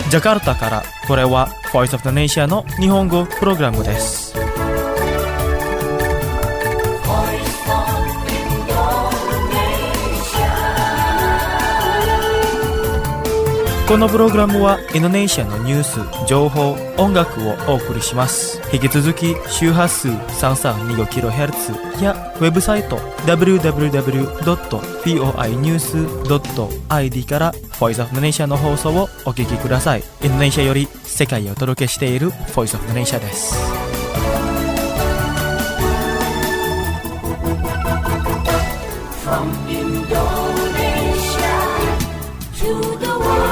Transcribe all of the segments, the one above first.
ジャカルタから、これは Voice of the Nation の日本語プログラムです。このプログラムはインドネシアのニュース、情報、音楽をお送りします。引き続き周波数 332kHz やウェブサイト www.voinews.id から Voice of the Nation の放送をお聞きください。インドネシアより世界へお届けしている Voice of the Nation です。From Indonesia to the world.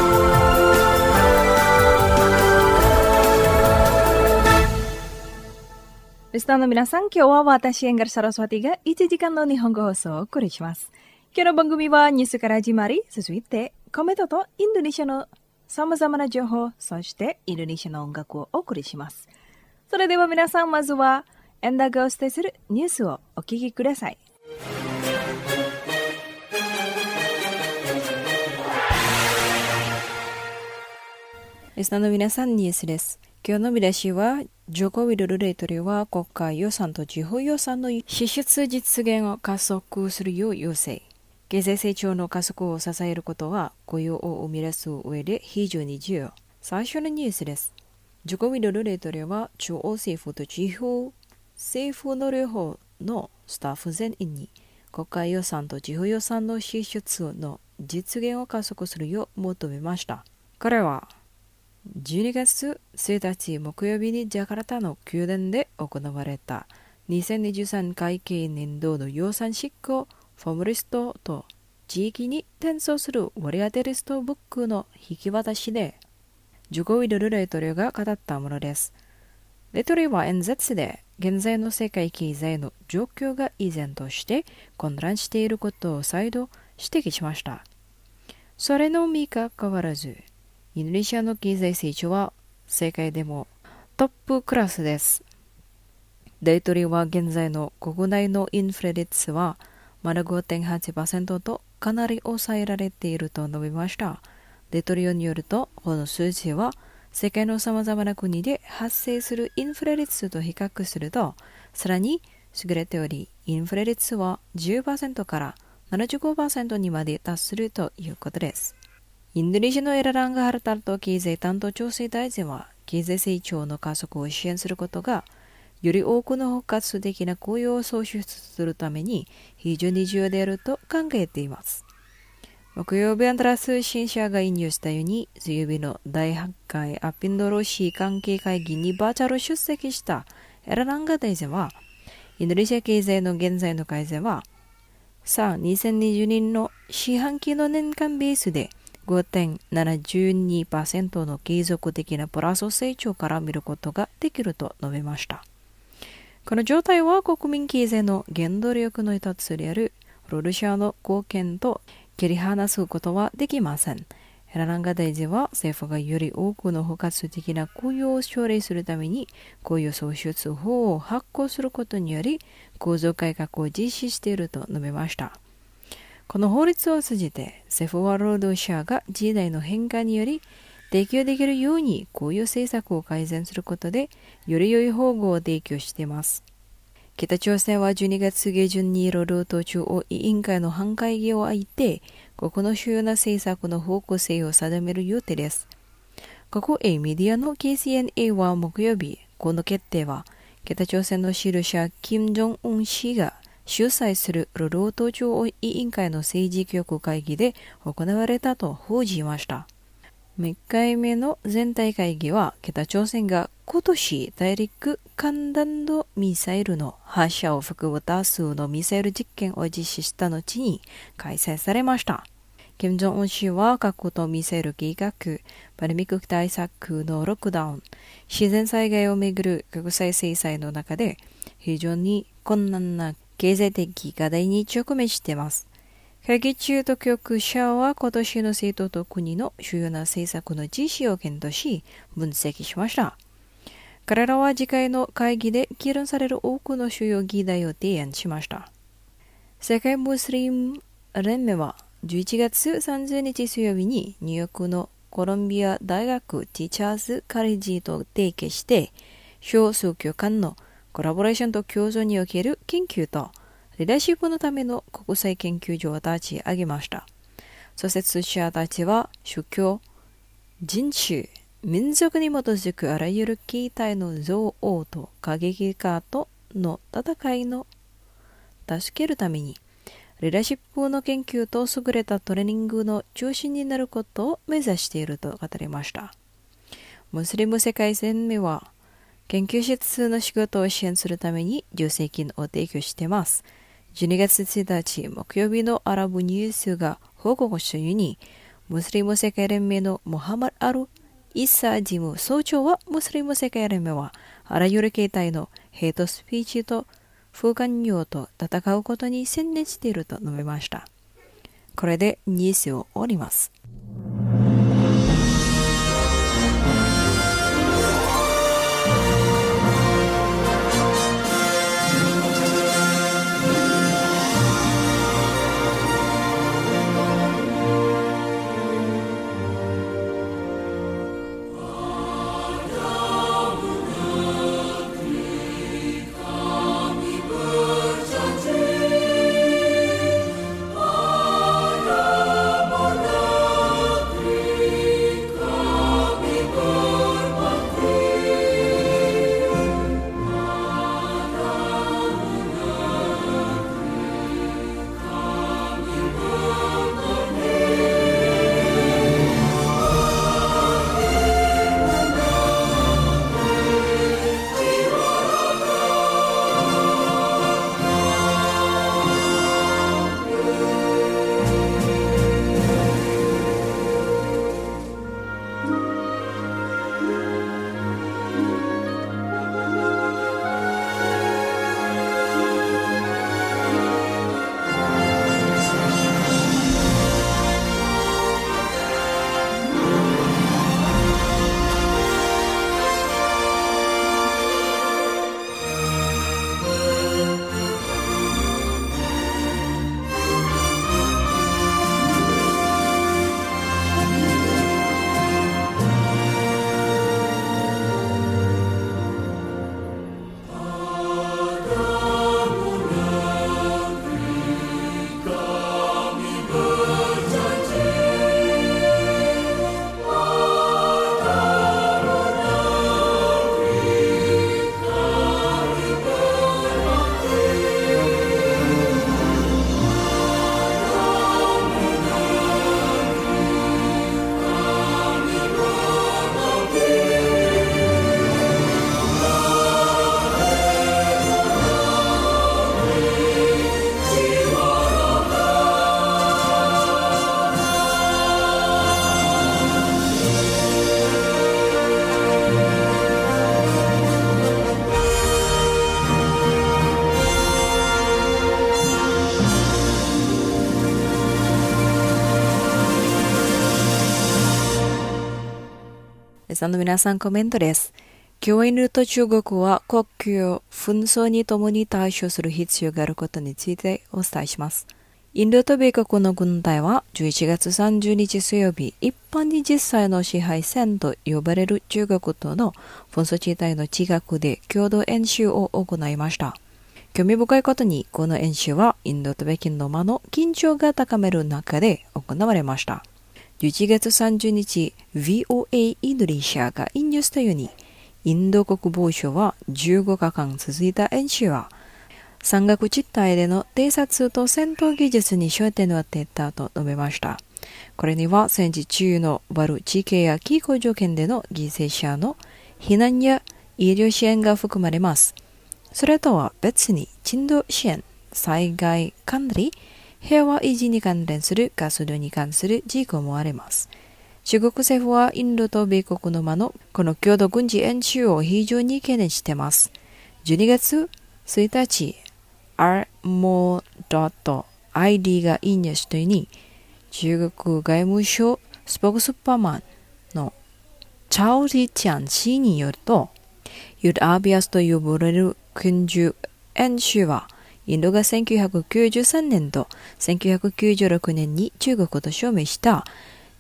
リスナーの皆さん、今日は私、エンガル・サラスワティが1時間の日本語放送をお送りします。今日の番組はニュースから始まり、続いてコメントとインドネシアの様々な情報、そしてインドネシアの音楽をお送りします。それでは皆さん、まずはエンダーがお伝えするニュースをお聞きください。リスナーの皆さん、ニュースです。今日の見出しは、ジョコ・ウィドル大統領は国家予算と地方予算の支出実現を加速するよう要請。経済成長の加速を支えることは雇用を生み出す上で非常に重要。最初のニュースです。ジョコ・ウィドル大統領は中央政府と地方政府の両方のスタッフ全員に国家予算と地方予算の支出の実現を加速するよう求めました。彼は12月1日木曜日にジャカルタの宮殿で行われた2023会計年度の予算執行フォームリストと地域に転送する割り当てリストブックの引き渡しでジョコ・ウィドル大統領が語ったものです。大統領は演説で現在の世界経済の状況が依然として混乱していることを再度指摘しました。それのみかかわらずインドネシアの経済成長は世界でもトップクラスです。大統領は現在の国内のインフレ率はまだ 5.8% とかなり抑えられていると述べました。大統領によると、この数字は世界の様々な国で発生するインフレ率と比較するとさらに優れており、インフレ率は 10% から 75% にまで達するということです。インドネシアのエラランガ・ハルタルト経済担当調整大臣は、経済成長の加速を支援することが、より多くの包括的な雇用を創出するために非常に重要であると考えています。木曜日、アントラ通信社が引用したように、水曜日の第8回アピンドロシー関係会議にバーチャル出席したエラランガ大臣は、インドネシア経済の現在の改善は、2020年の四半期の年間ベースで、5.72% の継続的なプラス成長から見ることができると述べました。この状態は国民経済の原動力の一つである労働者の貢献と切り離すことはできません。エラランガ大臣は政府がより多くの包括的な雇用を奨励するために雇用創出法を発行することにより構造改革を実施していると述べました。この法律を通じて政府は労働者が時代の変化により提供できるように雇用政策を改善することでより良い保護を提供しています。北朝鮮は12月下旬に労働党中央委員会の本会議を相手、国の主要な政策の方向性を定める予定です。国営メディアの KCNA は木曜日、この決定は北朝鮮の指導者金正恩氏が主催する労働党中央委員会の政治局会議で行われたと報じました。3回目の全体会議は北朝鮮が今年大陸間弾道ミサイルの発射を含む多数のミサイル実験を実施した後に開催されました。金正恩氏は核とミサイル計画、パンデミック対策のロックダウン、自然災害をめぐる国際制裁の中で非常に困難な経済的課題に直面しています。会議中、当局者は今年の政党と国の主要な政策の実施を検討し、分析しました。彼らは次回の会議で議論される多くの主要議題を提案しました。世界ムスリム連盟は11月30日水曜日にニューヨークのコロンビア大学ティーチャーズカレッジと提携して少数教間のコラボレーションと共存における研究とリーダーシップのための国際研究所を立ち上げました。創設者たちは宗教、人種、民族に基づくあらゆる形態の憎悪と過激化との戦いの助けるためにリーダーシップの研究と優れたトレーニングの中心になることを目指していると語りました。ムスリム世界連盟は研究室の仕事を支援するために助成金を提供しています。12月1日木曜日のアラブニュースが報告したように、ムスリム世界連盟のモハマド・アル・イッサ事務総長は、ムスリム世界連盟はあらゆる形態のヘイトスピーチと不寛容と戦うことに専念していると述べました。これでニュースを終わります。さんの皆さんコメントです。今日はインドと中国は国境紛争に共に対処する必要があることについてお伝えします。インドと米国の軍隊は11月30日水曜日、一般に実際の支配線と呼ばれる中国との紛争地帯の近くで共同演習を行いました。興味深いことに、この演習はインドと北京の間の緊張が高める中で行われました。11月30日、VOA インドネシアが引用したように、インド国防省は15日間続いた演習は、山岳地帯での偵察と戦闘技術に焦点を当てたと述べました。これには戦時中の悪い地形や気候条件での犠牲者の避難や医療支援が含まれます。それとは別に人道支援、災害管理、平和維持に関連する活動に関する事項もあります。中国政府はインドと米国の間のこの共同軍事演習を非常に懸念しています。12月1日、rmo.id が引用したように、中国外務省スポークスパーマンのチャオリチャン氏によると、ユーアビアスと呼ばれる軍事演習は、インドが1993年と1996年に中国と署名した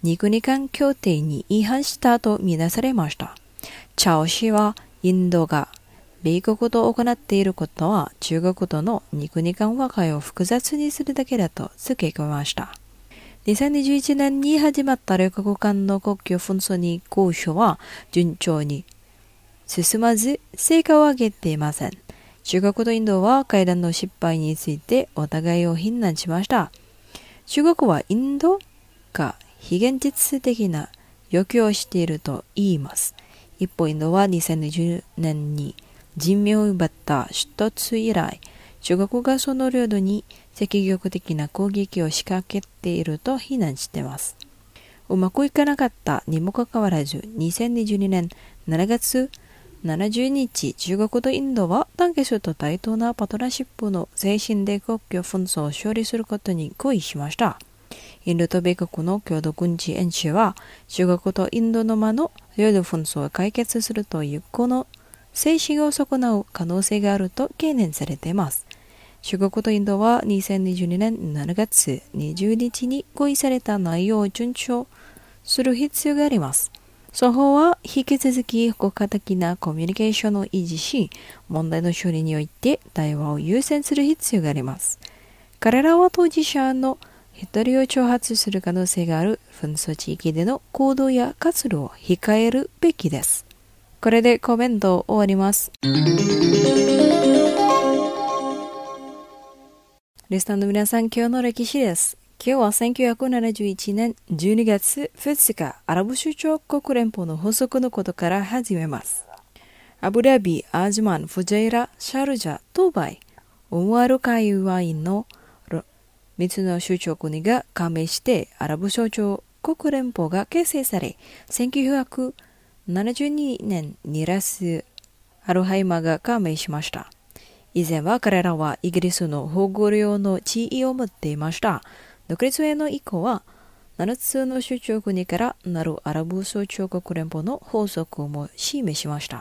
肉日韓協定に違反したとみなされました。チャオ氏はインドが米国と行っていることは中国との肉日韓和解を複雑にするだけだと付け加えました。2021年に始まった両国間の国境紛争に交渉は順調に進まず成果を上げていません。中国とインドは会談の失敗についてお互いを非難しました。中国はインドが非現実的な要求をしていると言います。一方、インドは2020年に人命を奪った出突以来、中国がその領土に積極的な攻撃を仕掛けていると非難しています。うまくいかなかったにもかかわらず、2022年7月70日、中国とインドは団結と対等なパートナーシップの精神で国境紛争を勝利することに合意しました。インドと米国の共同軍事演習は、中国とインドの間の領土紛争を解決するというこの精神を損なう可能性があると懸念されています。中国とインドは2022年7月20日に合意された内容を順守する必要があります。双方は引き続き効果的なコミュニケーションを維持し、問題の処理において対話を優先する必要があります。彼らは当事者の一人を挑発する可能性がある紛争地域での行動や活動を控えるべきです。これでコメントを終わります。リスナーの皆さん、今日の歴史です。今日は1971年12月2日、アラブ首長国連邦の発足のことから始めます。アブダビ、アジュマン、フジャイラ、シャルジャ、ドバイ、オムアル海湾の3つの首長国が加盟してアラブ首長国連邦が結成され、1972年にラス・アルハイマが加盟しました。以前は彼らはイギリスの保護領の地位を持っていました。独立への以降は、7つの首長国からなるアラブ首長国連邦の発足も示しました。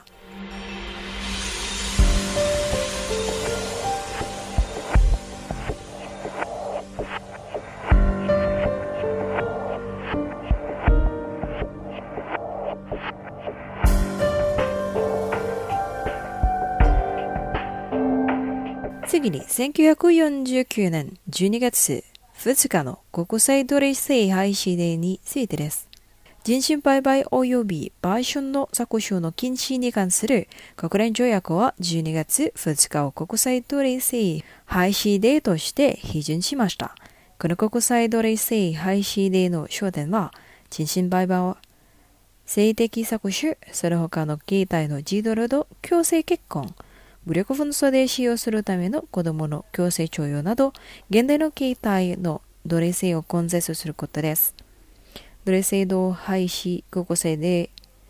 次に1949年12月2日の国際奴隷制廃止令についてです。人身売買及び売春の搾取の禁止に関する国連条約は12月2日を国際奴隷制廃止令として批准しました。この国際奴隷制廃止令の焦点は、人身売買、性的搾取、その他の形態の児童労働、強制結婚、武力紛争で使用するための子供の強制徴用など、現代の形態の奴隷制を根絶することです。奴隷制度廃止国際で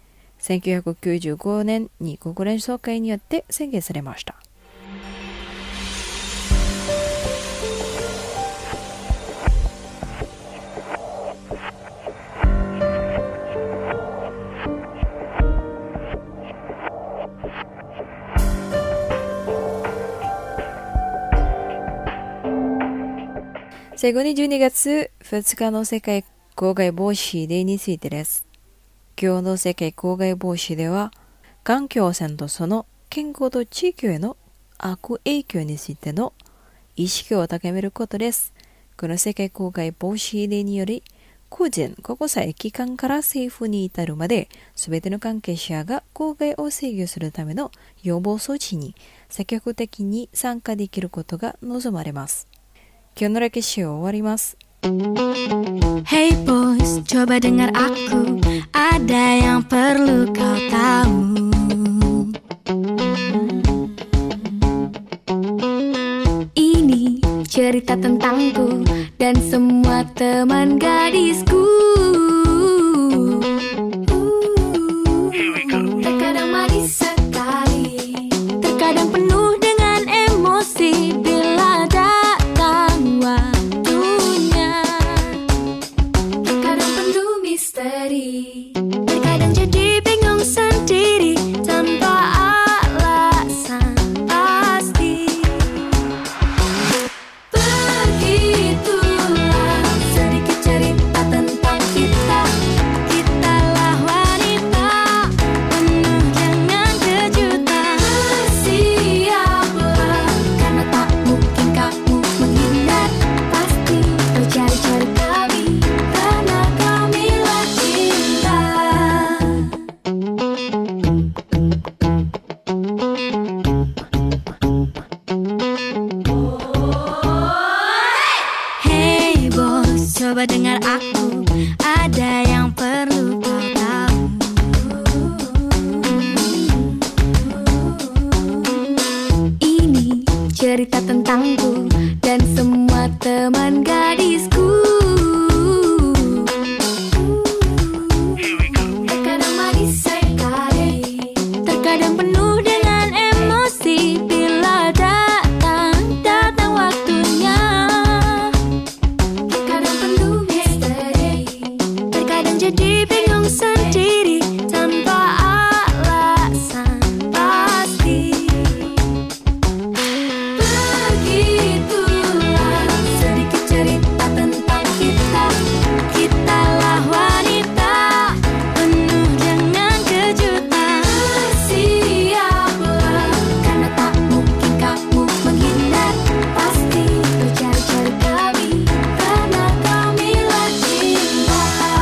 1995年に国連総会によって宣言されました。最後に12月2日の世界公害防止デーについてです。今日の世界公害防止では、環境汚染とその健康と地域への悪影響についての意識を高めることです。この世界公害防止デーにより、個人、国際機関から政府に至るまで、すべての関係者が公害を制御するための予防措置に積極的に参加できることが望まれます。今日の歴史を終わります。 Hey boys, coba dengar aku, ada yang perlu kau tahu. Ini cerita tentangku dan semua teman gadisku. Terkadang manis sekali, terkadang penuh dengan emosi bila datang waktunya. Terkadang penuh misteri, terkadang jadi bingung sendiri tanpa alasan pasti. Begitulah sedikit cerita tentang cerita tentangku dan semua teman gadisku. Terkadang manis sekali, terkadang penuh dengan emosi. Bila datang waktunya, terkadang penuh misteri, terkadang jadi bingung sendiri tanpa alasan pasti. Begitulah sedikit cerita tentang kita. Kitalah wanita penuh dengan kejutan. Bersiaplah, karena tak mungkin kamu menghindar. Pasti kau cari-cari kami, karena kamilah cinta.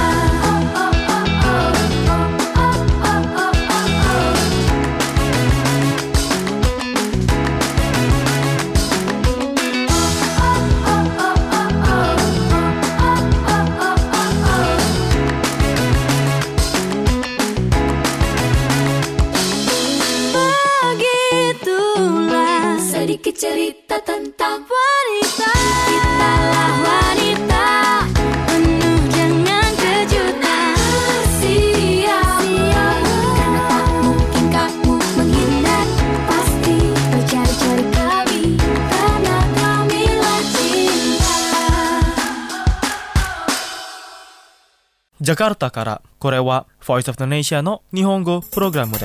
Begitulah sedikit cerita tentang wanita. Kitalah wanita penuh dengan kejutan. Bersiaplah, karena tak mungkin kamu menghindar. Pasti kau cari-cari kami, karena kamilah cinta. ジャカルタから、これは Voice of the Nation の日本語プログラムです。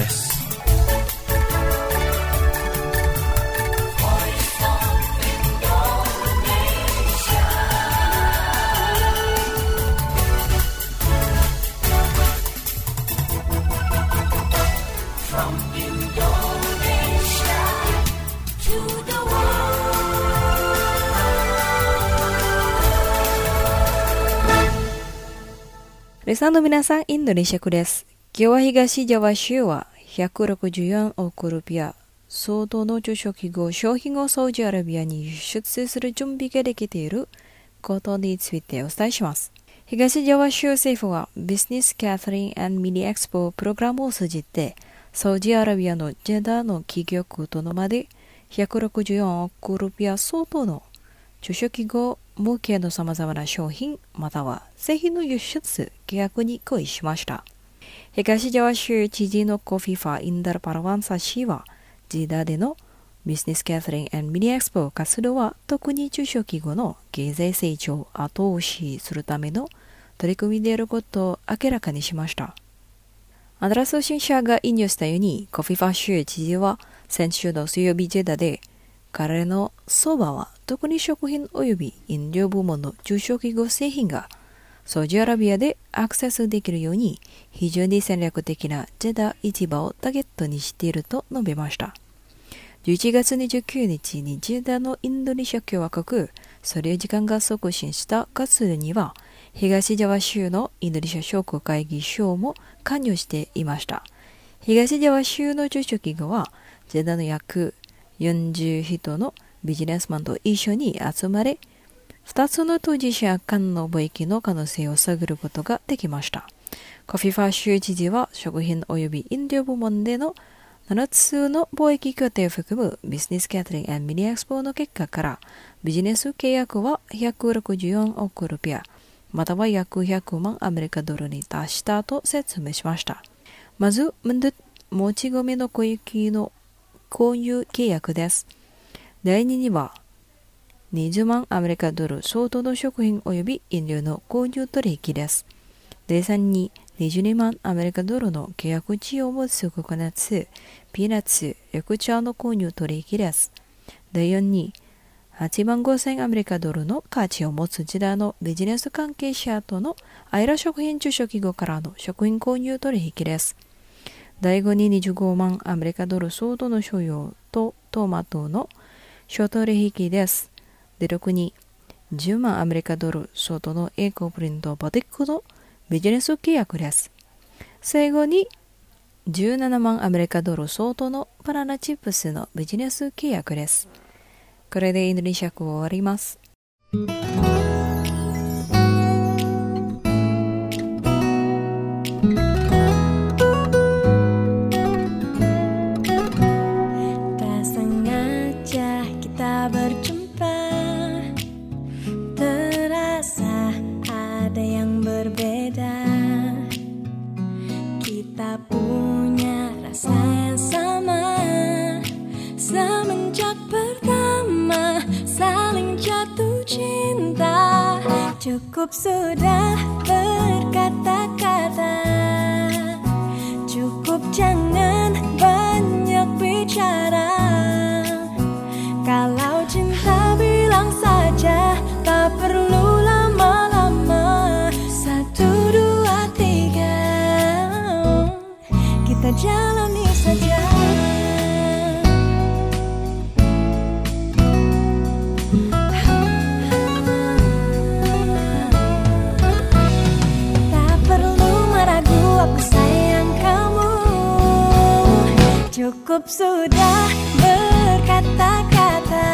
リスナーの皆さん、インドネシア区です。今日は東ジャワ州は164億ルピア相当の中小企業商品をサウジアラビアに輸出する準備ができていることについてお伝えします。東ジャワ州政府はビジネスキャタリング&ミニエクスポプログラムを通じてサウジアラビアのジェダの企業とのまで164億ルピア相当の中小企業向けの様々な商品または製品の輸出契約に合意しました。東ジャワ州知事のコフィファ・インダル・パラワンサ氏はジェダでのビジネスキャタリング&ミニエクスポ活動は特に中小企業の経済成長を後押しするための取り組みであることを明らかにしました。アンダラ通信社が引用したようにコフィファ州知事は先週の水曜日ジェダで彼の相場は特に食品及び飲料部門の中小企業製品がサウジアラビアでアクセスできるように非常に戦略的なジェダ市場をターゲットにしていると述べました。11月29日にジェダのインドネシア共和国所領時間が促進した活動には東ジャワ州のインドネシア商工会議所も関与していました。東ジャワ州の中小企業はジェダの約40人のビジネスマンと一緒に集まれ、2つの当事者間の貿易の可能性を探ることができました。コフィファ州知事は食品及び飲料部門での7つの貿易協定を含むビジネスキャタリング&ミニエクスポの結果からビジネス契約は164億ルピアまたは約100万アメリカドルに達したと説明しました。まず、もち米の小雪の購入契約です。第2には20万アメリカドル相当の食品及び飲料の購入取引です。第3に22万アメリカドルの契約値を持つココナッツ、ピーナッツ、緑茶の購入取引です。第4に8万5000アメリカドルの価値を持つジェダのビジネス関係者とのアイラ食品中小企業からの食品購入取引です。第5に25万アメリカドル相当の商用とトマトの商取引です。第6に10万アメリカドル相当のエコプリントボティックのビジネス契約です。最後に17万アメリカドル相当のバナナチップスのビジネス契約です。これでインドネシア語を終わります。 Tak sengaja kita Cukup sudah berkata-kata, cukup jangan banyak bicara. Kalau cinta bilang saja, tak perlu lama-lama. 1, 2, 3, kita jalani saja. Cukup sudah berkata-kata,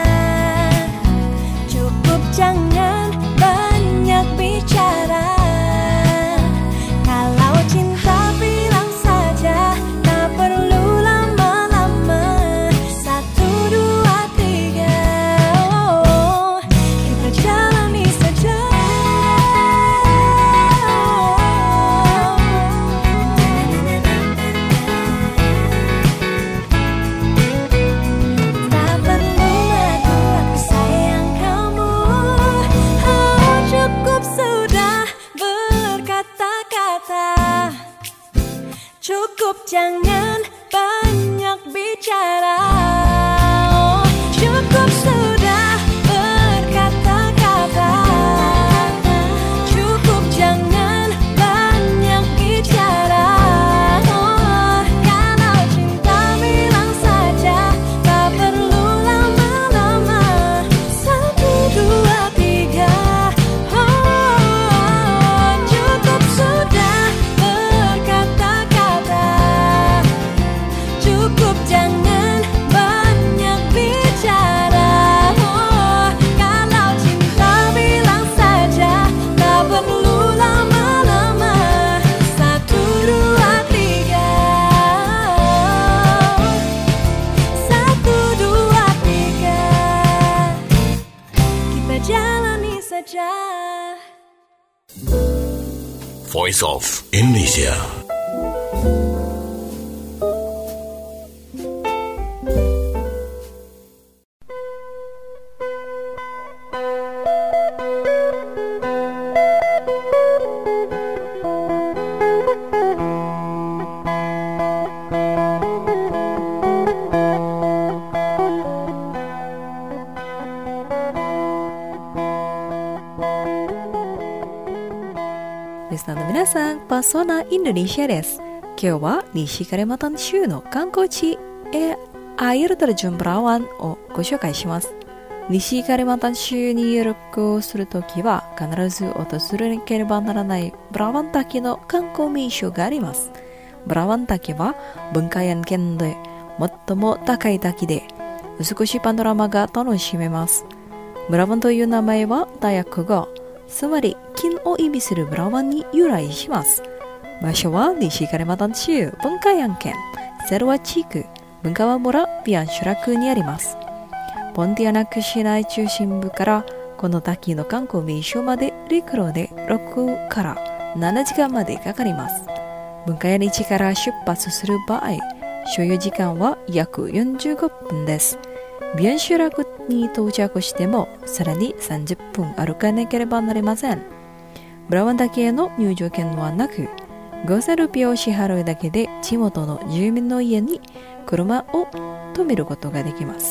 cukup jangan banyak bicara. Kalau cinta bilang saja, tak perlu lama-lama. 1, 2, 3, kita jalani saja. Cukup jangan banyak bicara. Cukup sudah berkata-kata, cukup jangan banyak bicara. Kalau cinta bilang saja, tak perlu lama-lama. 1, 2, 3, cukup sudah berkata-kata, cukup jangan banyak bicara. Kalau cinta bilang saja, tak perlu lama-lama. 1, 2, 3, 1, 2, 3, kita jalani saja. Voice of Indonesia. Listenerの皆さん、パソナインドネシアです。今日は西カリマンタン州の観光地アイルタルジュンブラワンをご紹介します。西カリマンタン州に旅行するときは必ず訪れなければならないブラワン滝の観光名所があります。ブラワン滝は文化園県で最も高い滝で、美しいパノラマが楽しめます。ブラワンという名前はダヤク語、つまり金を意味するブラワンに由来します。場所は西カリマンタン州文化園県セルワ地区文川村ビアンシュラクにあります。ポンティアナック市内中心部からこの滝の観光名所まで陸路で6から7時間までかかります。文化園市から出発する場合、所要時間は約45分です。ビアンシュラクに到着してもさらに30分歩かなければなりません。ブラワン滝への入場券はなく、5000ルピーを支払うだけで地元の住民の家に車を止めることができます。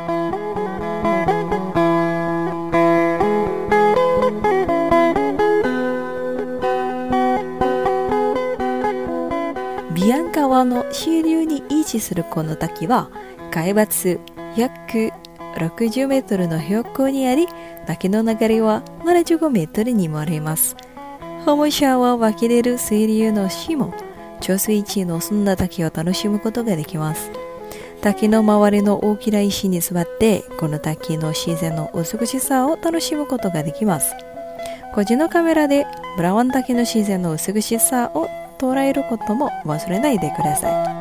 ビアン川の支流に位置するこの滝は海抜約60メートルの標高にあり、滝の流れは75メートルにもあります。訪問者は湧き出る水流の下、貯水池の澄んだ滝を楽しむことができます。滝の周りの大きな石に座って、この滝の自然の美しさを楽しむことができます。個人のカメラでブラワン滝の自然の美しさを捉えることも忘れないでください。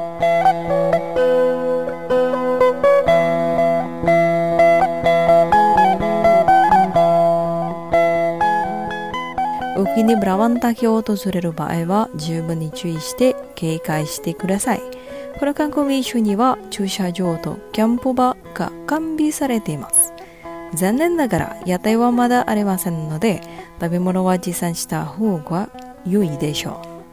雨季にブラワン滝を訪れる場合は十分に注意して警戒してください。この観光名所には駐車場とキャンプ場が完備されています。 残念ながら屋台はまだありませんので、食べ物は持参した方が良いでしょう。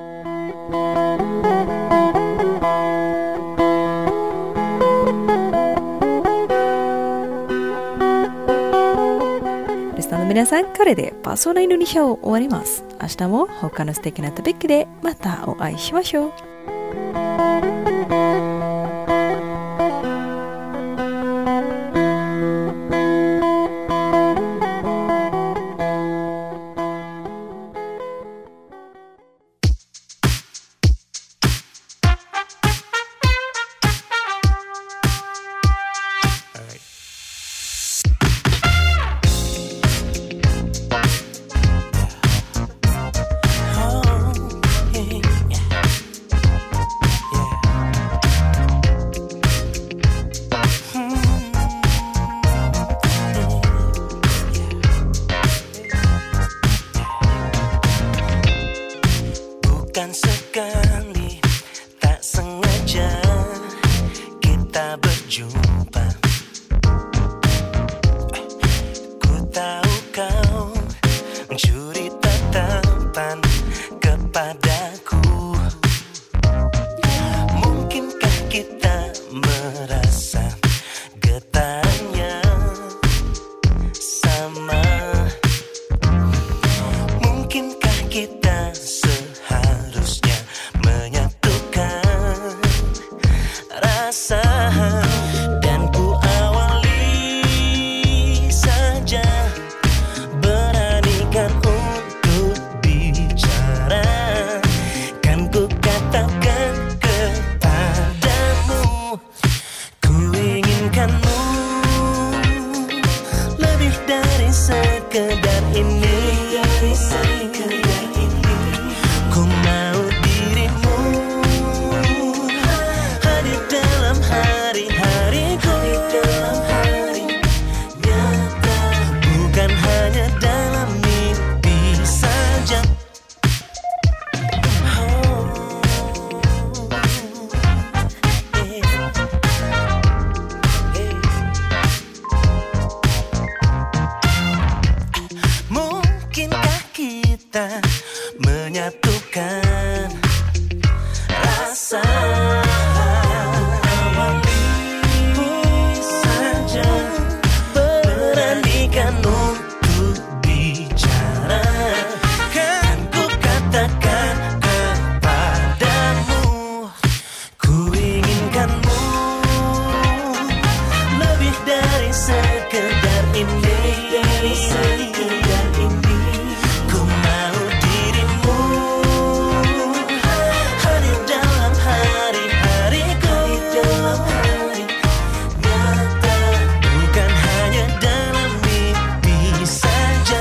リスナーの皆さん、これでパーソナルインドネシアを終わります。明日も他の素敵なトピックでまたお会いしましょう。 Bukan sekali, tak sengaja kita berjumpa. Ku tahu kau mencuri tatapan kepadaku. Mungkinkah kita merasa getarannya sama? Mungkinkah kita seharusnya menyatukan rasa? Dan ku awali saja, beranikan untuk bicara. Kan ku katakan kepadamu, ku inginkanmu lebih dari sekedar ini. Ku mau dirimu hadir dalam hari-hariku, nyata, bukan hanya dalam mimpi saja. Mungkinkah kita menyatukan rasa? Awali saja, beranikan untuk bicara. Kan ku katakan kepadamu, ku inginkanmu lebih dari sekedar ini. Ku mau dirimu hadir dalam hari-hariku, nyata, bukan hanya dalam mimpi saja.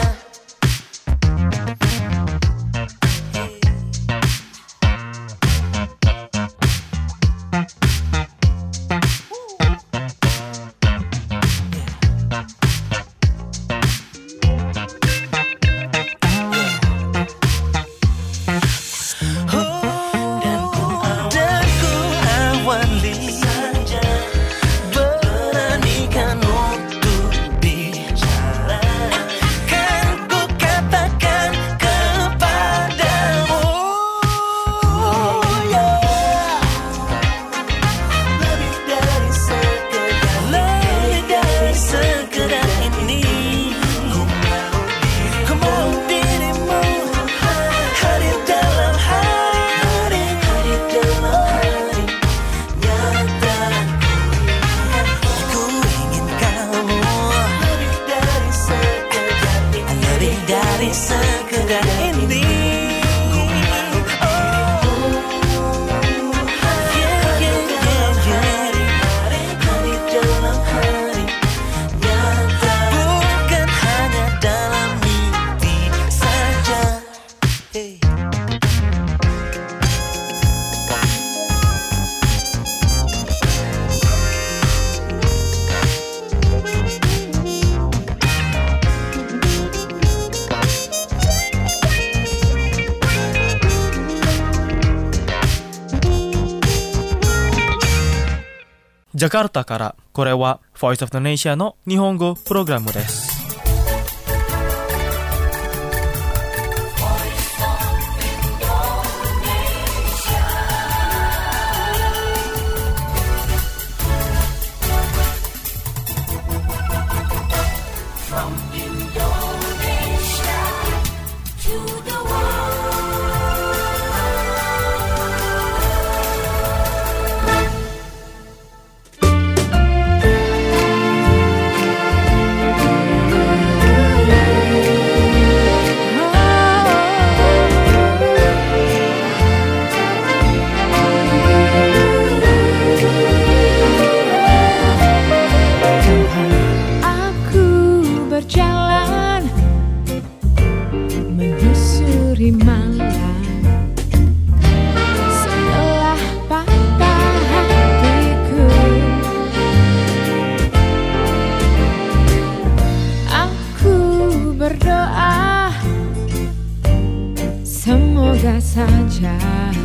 ジャカルタから、これは Voice of Indonesia の日本語プログラムです。 Semoga saja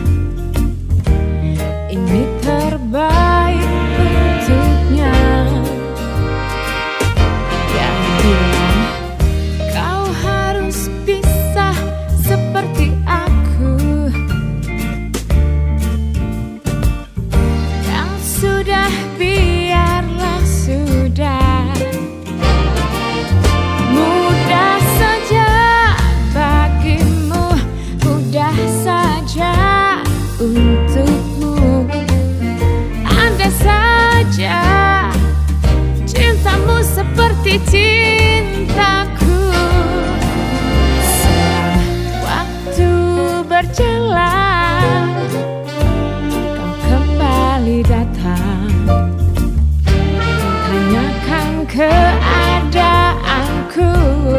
ini terbaik untuknya. Yang bilang kau harus bisa seperti aku. Yang sudah biarlah sudah. Mudah saja bagimu, mudah saja untukmu. Andai saja cintamu seperti cintaku. Setelah waktu berjalan, kau kembali datang, tanyakan keadaanku.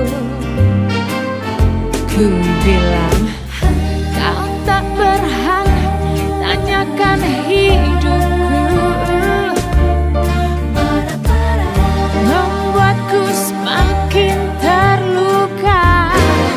Ku bilang kau tak berhak tanyakan hidupku. Membuatku semakin terluka.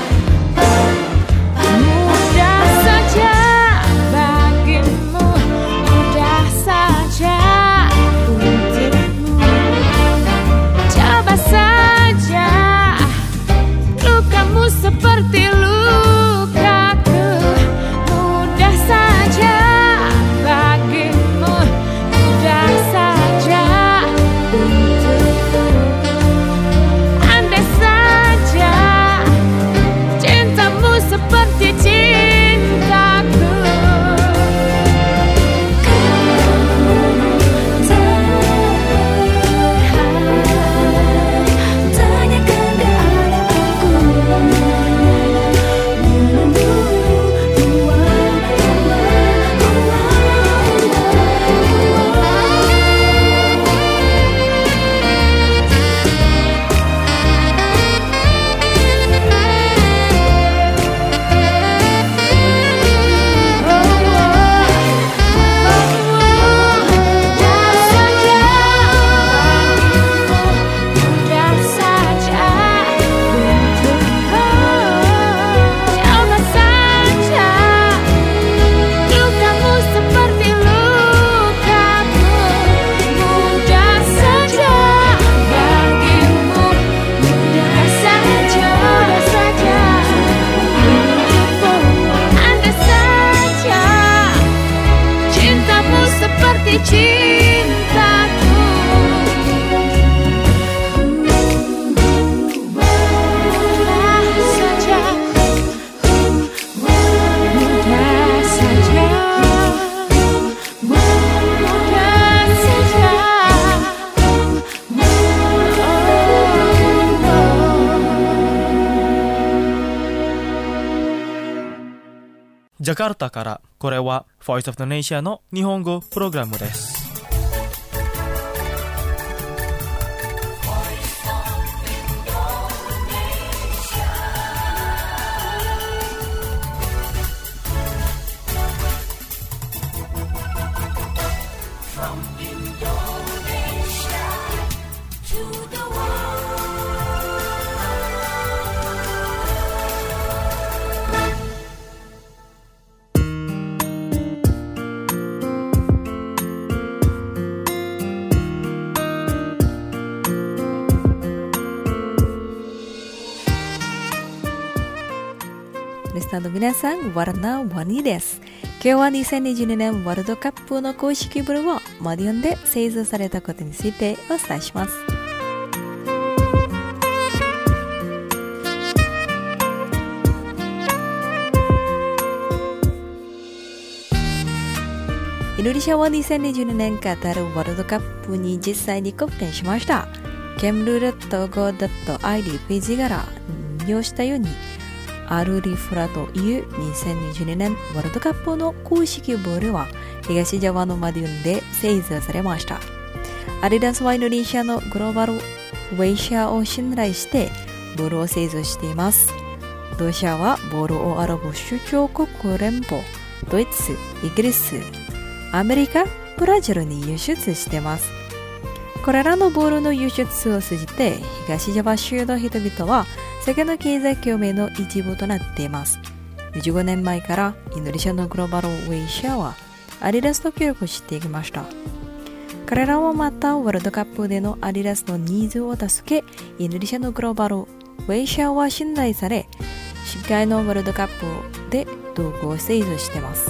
Mudah saja bagimu, mudah saja untukmu. Coba saja lukamu seperti lukaku. Mudah saja bagimu, mudah saja untukku. Andai saja cintamu seperti cintaku. Tanyakan keadaanku. Mudah saja untukku. Coba saja lukamu seperti lukaku. Mudah saja bagimu, mudah saja untukku. Andai saja cintamu seperti cintaku. Mudah saja, mudah saja, mudah saja. ジャカルタから、これは Voice of Indonesia の日本語プログラムです。 タの皆さん、warna-warniです。今日は2022年ワールドカップの公式ブルをマディオンで製造されたことについてお伝えします。インドネシアは2022年カタールワールドカップに実際に貢献しました。kemlu.go.id ページから引用したように、アルリフラという2022年ワールドカップの公式ボールは東ジャワのマディオンで製造されました。アディダスはインドネシアのグローバルウェイシャーを信頼してボールを製造しています。同社はボールをアラブ首長国連邦、ドイツ、イギリス、アメリカ、ブラジルに輸出しています。これらのボールの輸出を通じて東ジャワ州の人々は世界の経済共鳴の一部となっています。15年前からインドネシアのグローバルウェイシャーはアディダスと協力していきました。彼らはまたワールドカップでのアディダスのニーズを助け、インドネシアのグローバルウェイシャーは信頼され、世界のワールドカップで道具を製造しています。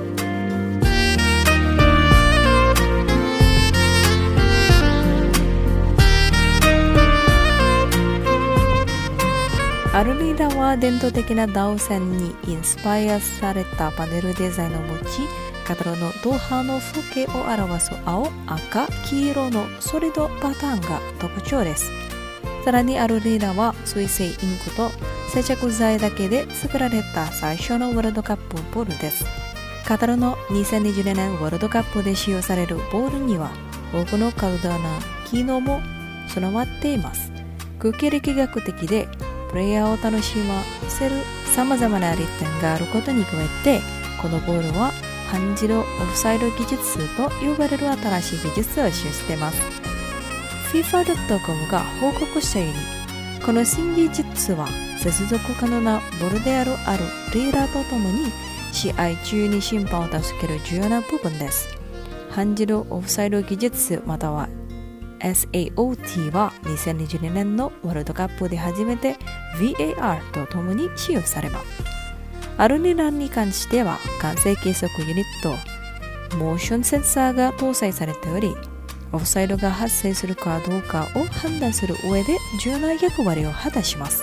アルリラは伝統的なダウ線にインスパイアされたパネルデザインを持ち、カタールのドーハの風景を表す青、赤、黄色のソリッドパターンが特徴です。さらにアルリラは水性インクと接着剤だけで作られた最初のワールドカップボールです。カタールの2020年ワールドカップで使用されるボールには多くのカウダーな機能も備わっています。空気力学的でプレイヤーを楽しませる様々な利点があることに加えて、このボールは半自動オフサイド技術と呼ばれる新しい技術を使用しています。FIFA.com が報告したように、この新技術は接続可能なボールであるリーダーとともに試合中に審判を助ける重要な部分です。半自動オフサイド技術またはSAOT は2022年のワールドカップで初めて VAR とともに使用されます。アルリラに関しては完成計測ユニット、モーションセンサーが搭載されており、オフサイドが発生するかどうかを判断する上で重要な役割を果たします。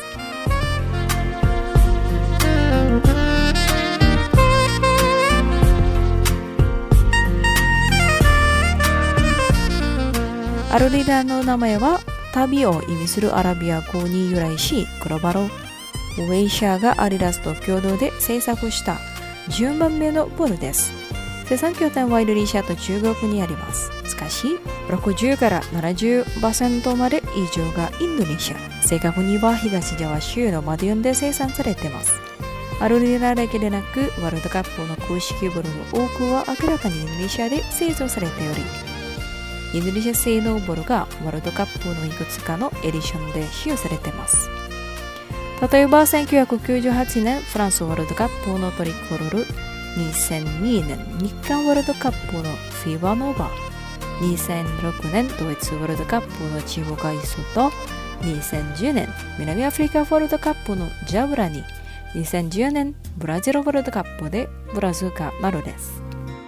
アルリラの名前は旅を意味するアラビア語に由来し、グローバルウェイシャーがアディダスと共同で制作した10番目のボールです。生産拠点はインドネシアと中国にあります。しかし、60から 70% まで以上がインドネシア。正確には東ジャワ州のマディオンで生産されています。アルリラだけでなく、ワールドカップの公式ボールの多くは明らかにインドネシアで製造されており、インドネシア製のボールがワールドカップのいくつかのエディションで使用されています。例えば1998年フランスワールドカップのトリコロール、2002年日韓ワールドカップのフィーバーノーバー、2006年ドイツワールドカップのチームガイソと、2010年南アフリカワールドカップのジャブラに、2010年ブラジルワールドカップでブラズカなどです。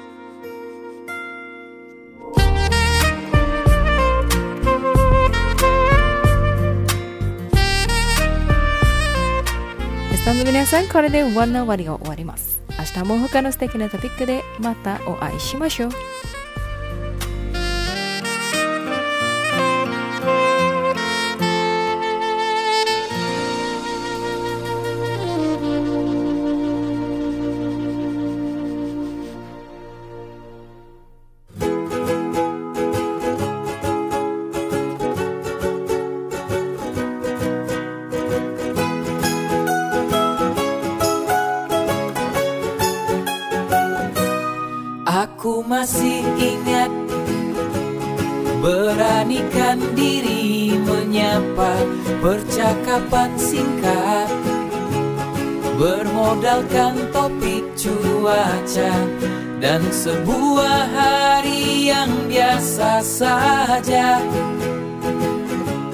皆さん、これでワンの終わりが終わります。明日も他の素敵なトピックでまたお会いしましょう。 Aku masih ingat, beranikan diri menyapa, percakapan singkat, bermodalkan topik cuaca, dan sebuah hari yang biasa saja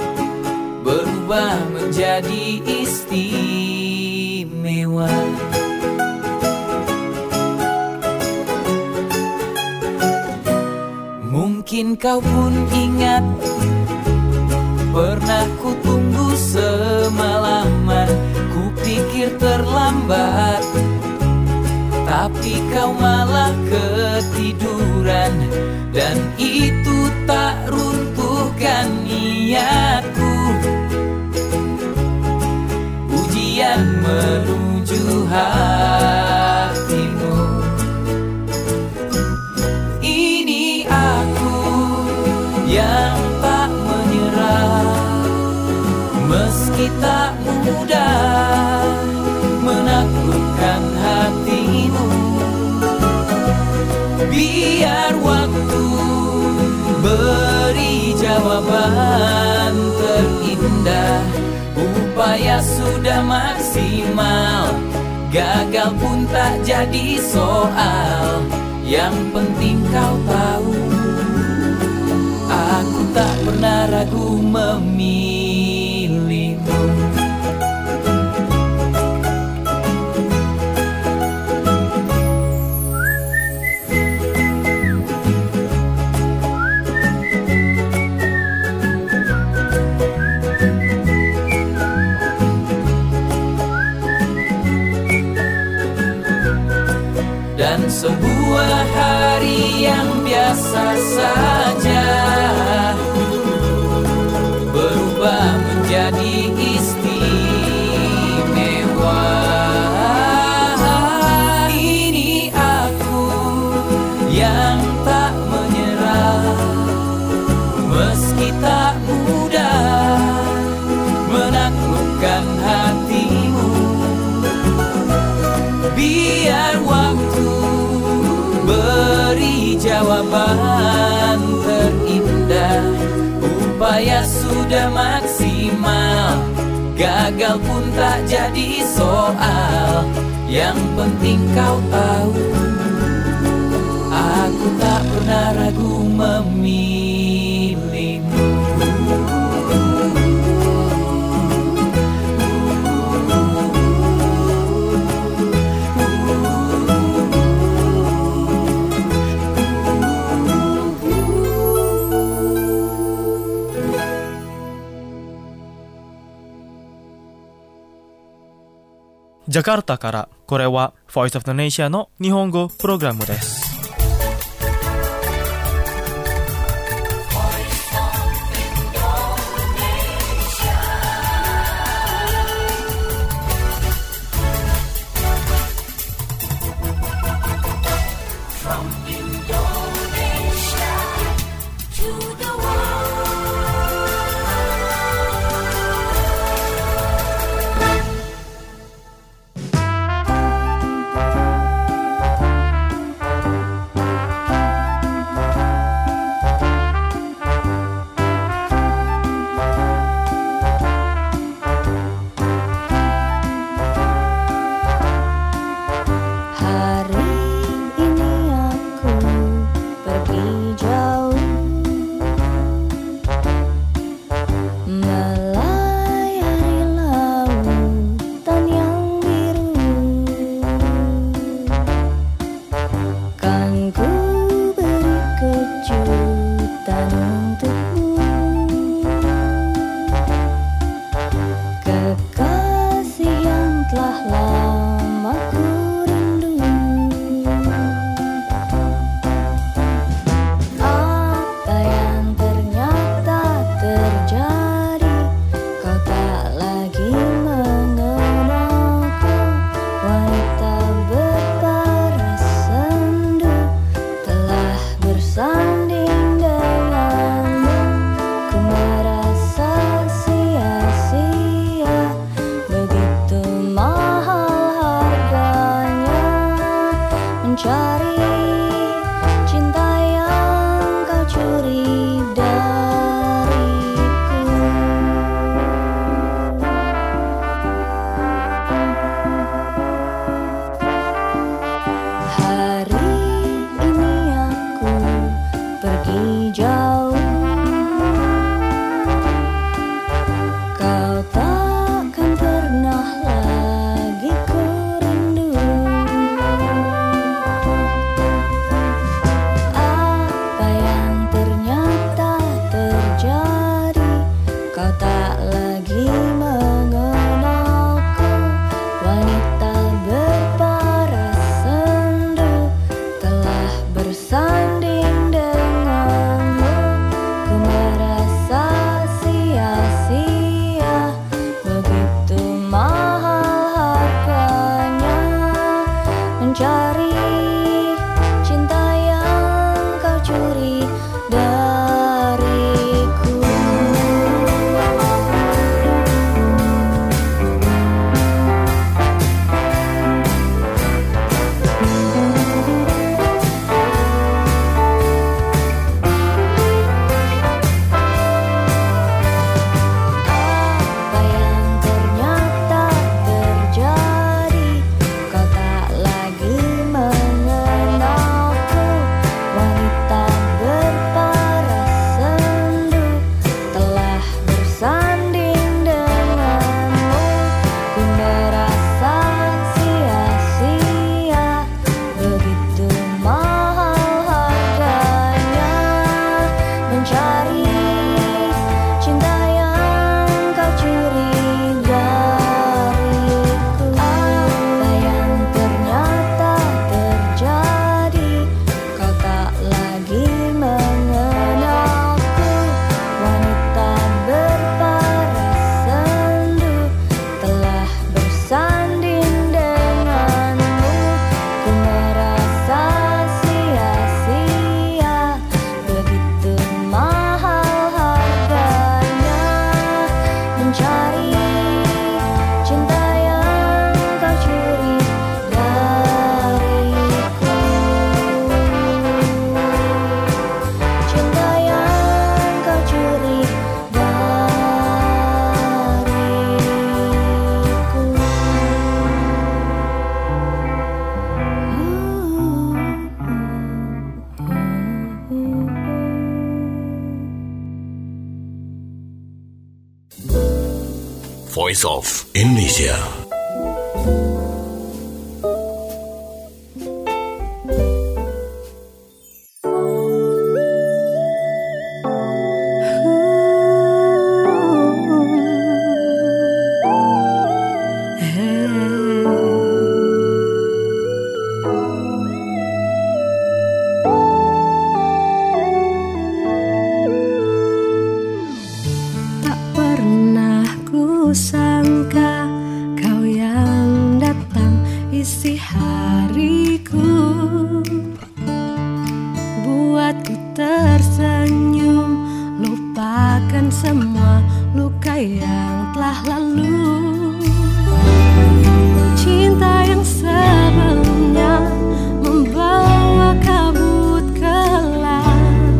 berubah menjadi istimewa. Mungkin kau pun ingat, pernah ku tunggu semalaman, ku pikir terlambat, tapi kau malah ketiduran, dan itu tak runtuhkan niatku. Ujian menuju hatimu. Ini aku yang tak menyerah, meski tak mudah menaklukkan hatimu. Biar waktu beri jawaban terindah. Upaya sudah maksimal, gagal pun tak jadi soal. Yang penting kau tahu, aku tak pernah ragu memilihmu. Dan sebuah hari yang biasa saja berubah menjadi istimewa. Ini aku yang tak menyerah, meski tak mudah menaklukkan hatimu. Biar waktu beri jawaban terindah. Upaya sudah maksimal, gagal pun tak jadi soal. Yang penting kau tahu, aku tak pernah ragu memilihmu. Jakarta からこれは Voice of Indonesia の日本語プログラムです。 Voice of Indonesia. Sangka kau yang datang isi hariku, buatku tersenyum, lupakan semua luka yang telah lalu. Cinta yang sebelumnya membawa kabut gelap,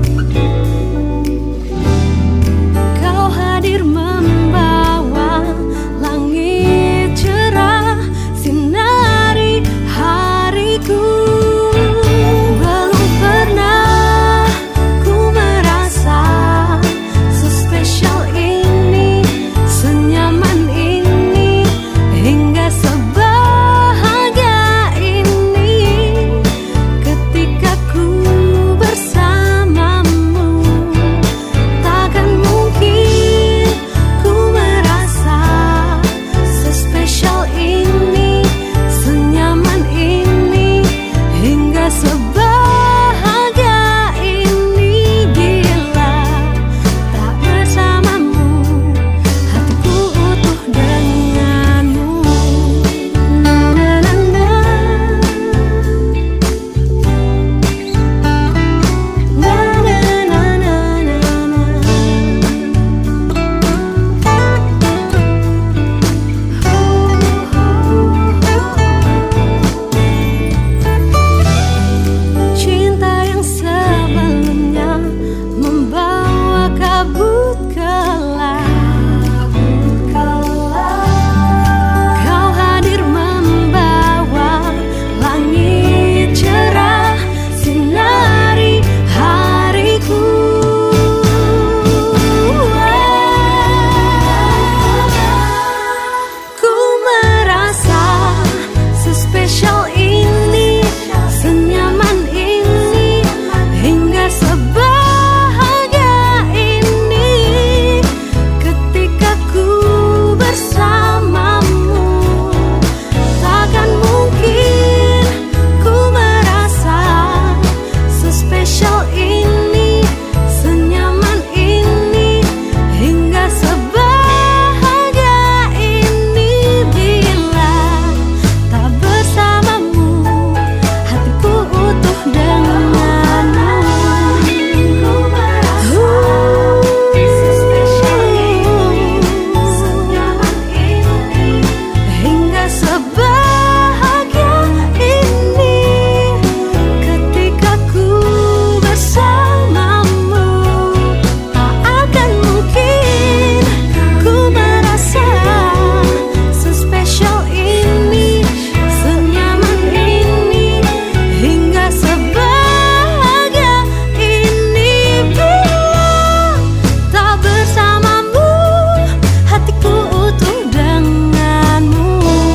kau hadir membawa langit cerah, sinari hariku. Belum pernah ku merasa sespesial ini, senyaman ini, hingga sebahagia ini. Ketika ku bersamamu, takkan mungkin ku merasa sespesial ini, senyaman ini, hingga sebahagia ini. Bila tak bersamamu, hatiku utuh denganmu. Na na na na. Na na na na na na. Cinta yang sebelumnya membawa kabut gelap, kau hadir membawa langit cerah, sinari hariku. Ku merasa sespesial ini, senyaman ini, hingga sebahagia ini. Ketika ku bersamamu, takkan mungkin ku merasa sespesial ini, senyaman ini, hingga sebahagia ini. Bila tak bersamamu, hatiku utuh denganmu. Ku merasa sespesial ini, senyaman ini, hingga sebahagia ini. Ketika ku bersamamu, tak akan mungkin ku merasa sespesial ini, senyaman ini, hingga sebahagia ini. Bila tak bersamamu, hatiku utuh denganmu.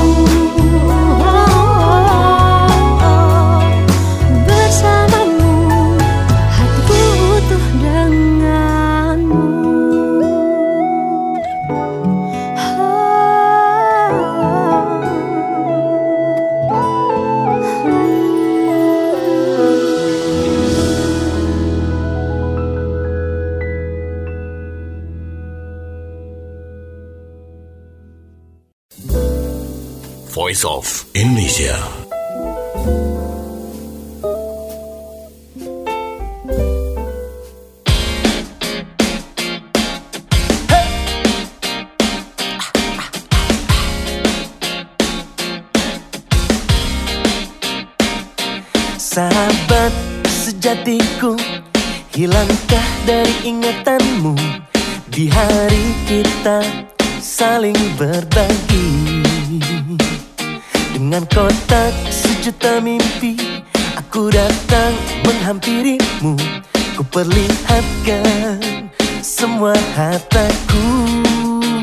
Bersamamu, hatiku utuh denganmu. Voice of Indonesia. Sahabat sejatiku, hilangkah dari ingatanmu di hari kita saling berbagi? Dengan kotak sejuta mimpi, aku datang menghampirimu. Ku perlihatkan semua hartaku.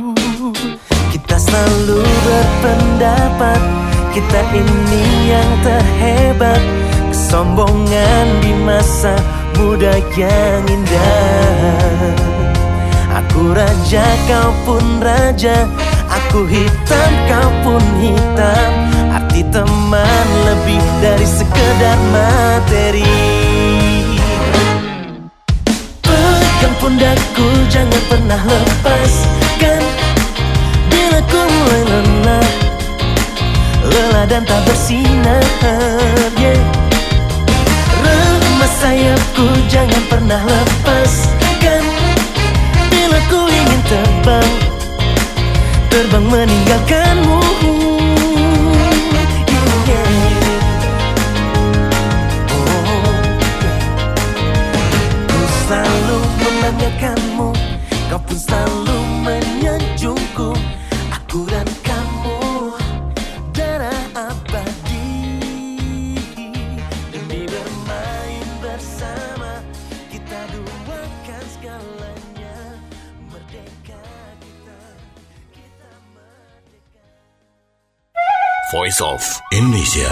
pendapat, kita ini yang terhebat. Kesombongan di masa muda yang indah. Aku raja, kau pun raja. Aku hitam, kau pun hitam. Arti teman lebih dari sekedar materi. Pegang pundakku, jangan pernah lepaskan. Bila ku mulai lelah dan tak bersinar, yeah. Remas sayapku, jangan pernah lepaskan. Bila ku ingin terbang meninggalkanmu, yeah. Ku selalu membanggakanmu, kau pun selalu menyanjungku. Aku dan kamu darah abadi. Demi bermain bersama, kita duakan segalanya. Merdeka kita merdeka. Voice of Indonesia.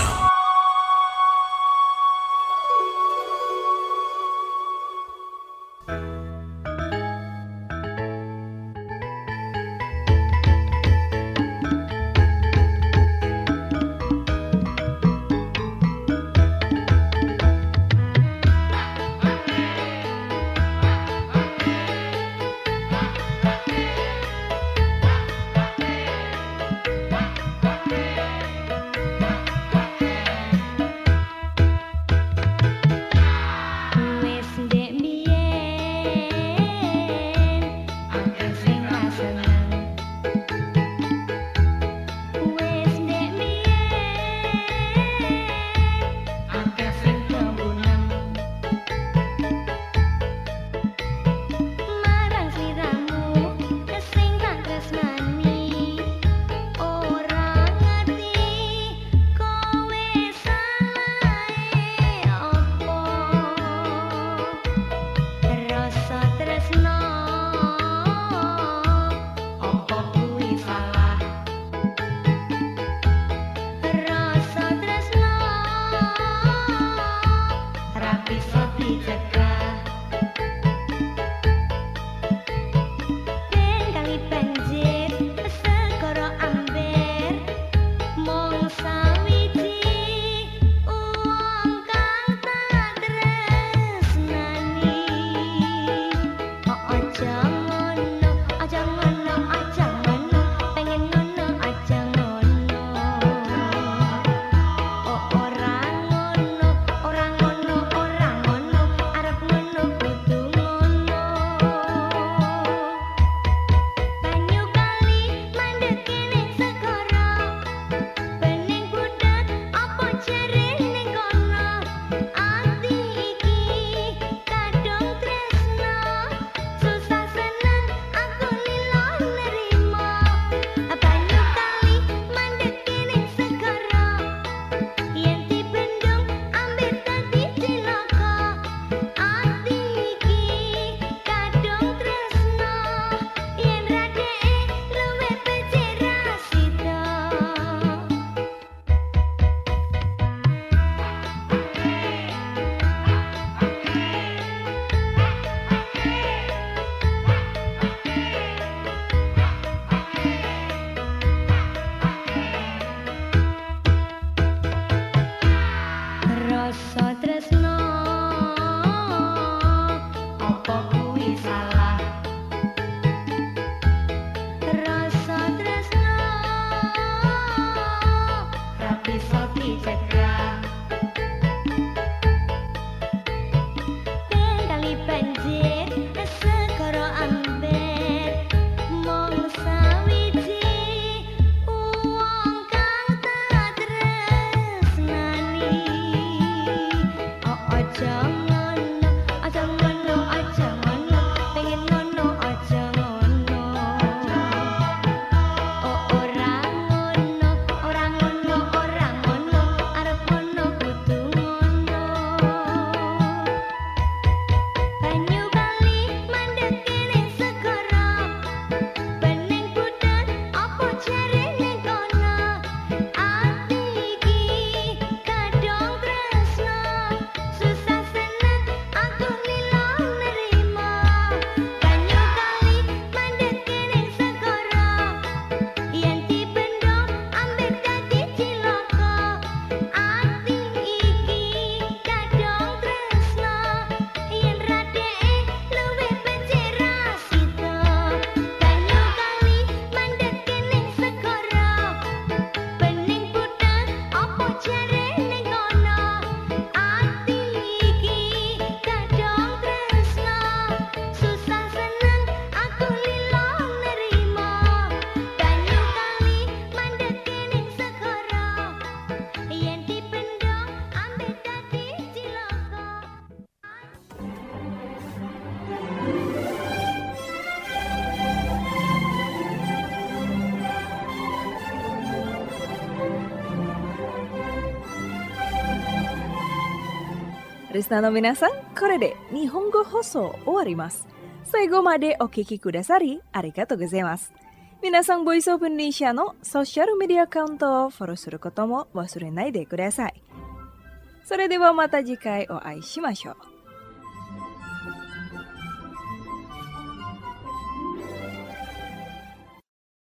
リスナーの皆さん、これで日本語放送終わります。最後までお聞きくださりありがとうございます。皆さん、ボイスオブインドネシアのソーシャルメディアアカウントをフォローすることも忘れないでください。それではまた次回お会いしましょう。